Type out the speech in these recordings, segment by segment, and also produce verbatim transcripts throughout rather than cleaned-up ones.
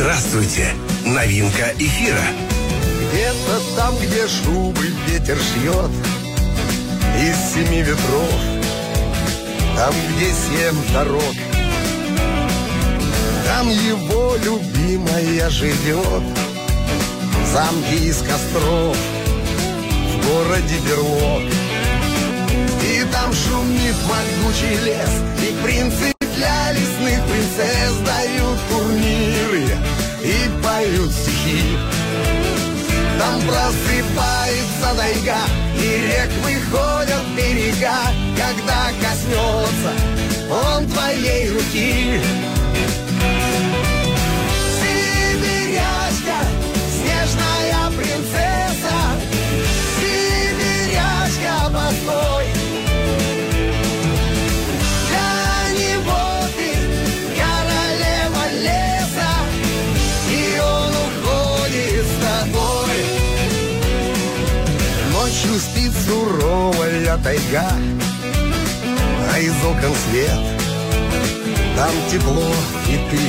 Здравствуйте! Новинка эфира. Где-то там, где шубы ветер шьет из семи ветров, там, где семь дорог, там его любимая живет. В замке из костров, в городе Берлог. И там шумит могучий лес, и принцы для лесных принцесс дают турниры и поют стихи. Там просыпается тайга, и рек выходят берега, когда коснется он твоей руки. Сибирячка, снежная принцесса, сибирячка, постой. Для него ты королева леса, и он уходит с тобой. Ночью спит суровая тайга, а из окон свет, там тепло и ты.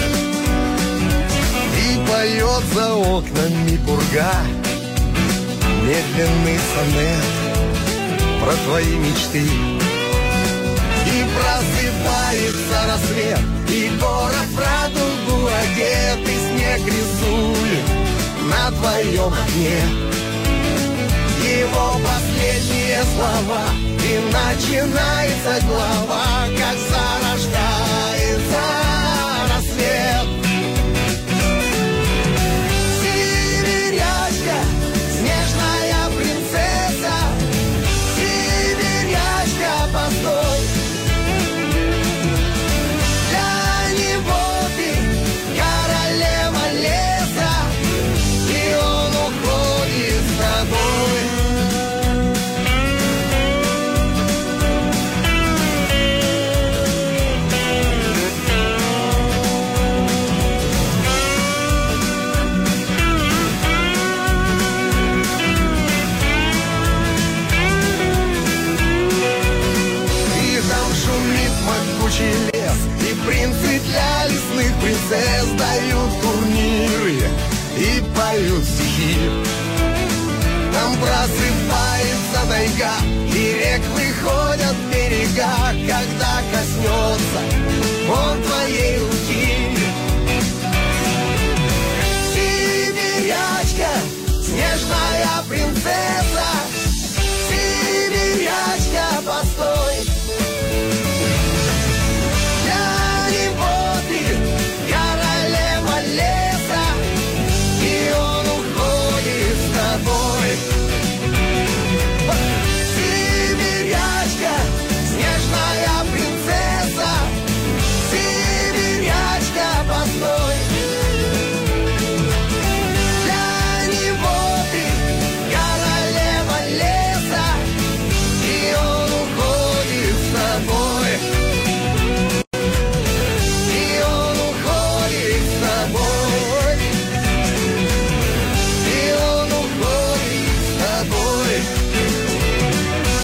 И поет за окнами пурга медленный сонет про твои мечты. И просыпается рассвет, и город в радугу одет, и снег рисует на твоем окне его последние слова, и начинается глава, как за